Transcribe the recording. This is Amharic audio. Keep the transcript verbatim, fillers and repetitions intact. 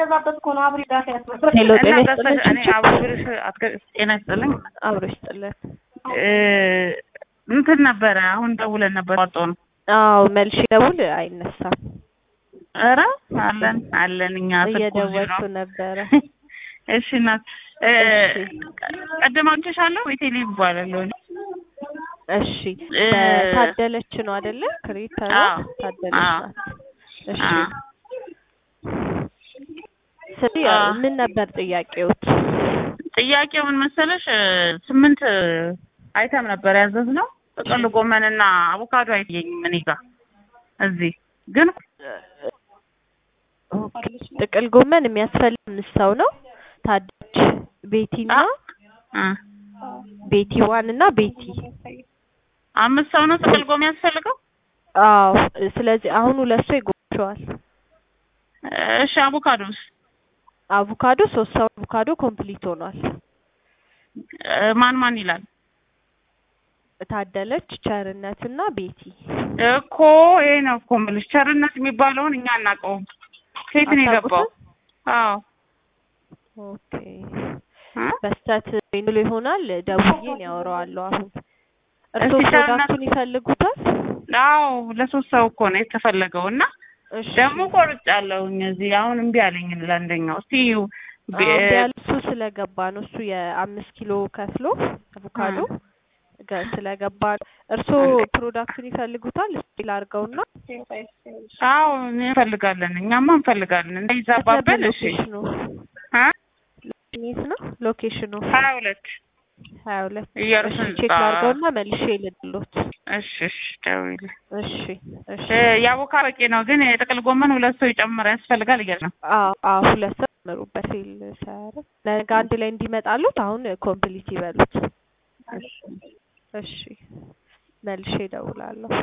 እየበዛበት እኮ ነው አብሪ ዳታ ያስመስል ሄሎ ጤና እና ይስጥልኝ እኔ አብሮሽ አትከ ጤና ይስጥልኝ አብሮ ይስጥልኝ እ እንትን ነበረ አሁን ደውለን ነበር ወጣ ነው አዎ መልሽ ደውል አይነሳም ኧረ አለን አለን እኛ እየደወልኩ ነበረ እሺ እናት እ ቀደማንተሻለሁ ኢቴሊ ይባላልው እሺ ታደለች ነው አይደለ ክሬተር ታደለች ናት እሺ ስለዚህ ምን ነበር ጥያቄዎች ጥያቄው ምን መሰለሽ ስምንት አይተም ነበር ያዘዝነው ጥቅል ጎመንና አቮካዶ አይተኝም እኔ ጋር እዚህ ግን ጥቅል ጎመን የሚያስፈልግ ምሳው ነው ታደች ቤቲና ቤቲ ዋን እና ቤቲ አምስት ሰው ነው ጥቅል ጎመን ያስፈልገው አዎ ስለዚህ አሁን ሁለት ሰው ይጎርሻል እሺ አቮካዶስ አቮካዶ ሶስት ሰው አቮካዶ ኮምፕሊት ሆኗል ማን ማን ይላል ታደለች ቸርነትና ቤቲ እኮ ይሄ ነው እኮ ማለት ቸርነት የሚባለውን እኛ አናውቀውም ከየት ነው የገባው አዎ ኦኬ በስታት እንሉ ይሆናል ደውዬ ነው ያወራዋለሁ አሁን እርሶ ፕሮዳክቱን ይፈልጉታል አዎ ለሶስት ሰው እኮ ነው የተፈለገውና ደግሞ ቆርጫለሁ እዚህ አሁን እምቢ አለኝ ለአንደኛው እስቲ ቢያልሱ ስለገባ ነው እሱ የአምስት ኪሎ ከፍሎ አቮካዶ ስለገባ እርሶ ፕሮዳክቱን ይፈልጉታል እስቲ ላርገውና አዎ እንፈልጋለን እኛማ እንፈልጋለን እንደይዛባበል እሺ አ ሎኬሽኑ ነው ሎኬሽኑ ሀያ ሁለት ሀያ ሁለት እያርሱን ቼክ ላርገውና መልሼ ልድሎት እሺ እሺ ደውል እሺ እሺ ያቮካዶ በቂ ነው ግን የጥቅል ጎመን ሁለት ሰው ይጨምር ያስፈልጋል እያለ ነው አዎ አዎ ሁለት ሰው መሩበት ሲል ሳያረ ነገ አንድ ላይ እንዲመጣሉት አሁን ኮምፕሊት ይበሉት እሺ እሺ መልሼ እደውላለሁ